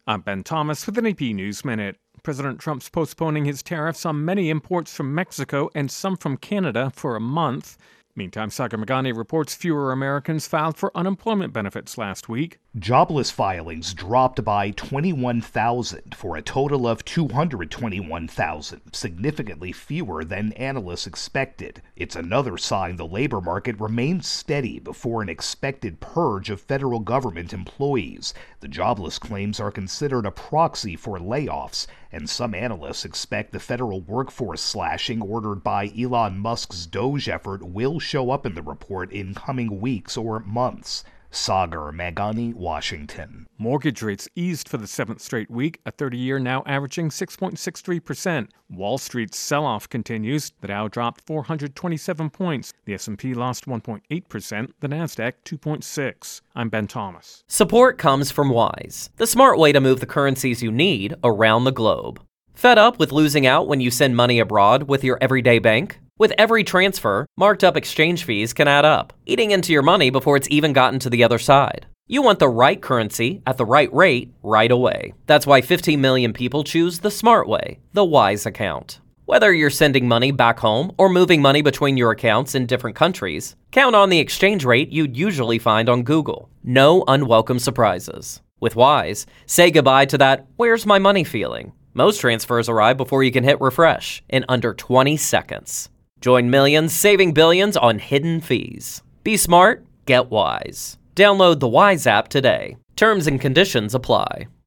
I'm Ben Thomas with an AP News Minute. President Trump's postponing his tariffs on many imports from Mexico and some from Canada for a month. Meantime, Sagar Meghani reports fewer Americans filed for unemployment benefits last week. Jobless filings dropped by 21,000 for a total of 221,000, significantly fewer than analysts expected. It's another sign the labor market remains steady before an expected purge of federal government employees. The jobless claims are considered a proxy for layoffs, and some analysts expect the federal workforce slashing ordered by Elon Musk's DOGE effort will show up in the report in coming weeks or months. Sagar Meghani, Washington. Mortgage rates eased for the seventh straight week, a 30-year now averaging 6.63%. Wall Street's sell-off continues. The Dow dropped 427 points. The S&P lost 1.8%. The Nasdaq 2.6%. I'm Ben Thomas. Support comes from Wise, the smart way to move the currencies you need around the globe. Fed up with losing out when you send money abroad with your everyday bank? With every transfer, marked up exchange fees can add up, eating into your money before it's even gotten to the other side. You want the right currency at the right rate right away. That's why 15 million people choose the smart way, the Wise account. Whether you're sending money back home or moving money between your accounts in different countries, count on the exchange rate you'd usually find on Google. No unwelcome surprises. With Wise, say goodbye to that "where's my money" feeling. Most transfers arrive before you can hit refresh in under 20 seconds. Join millions saving billions on hidden fees. Be smart, get Wise. Download the Wise app today. Terms and conditions apply.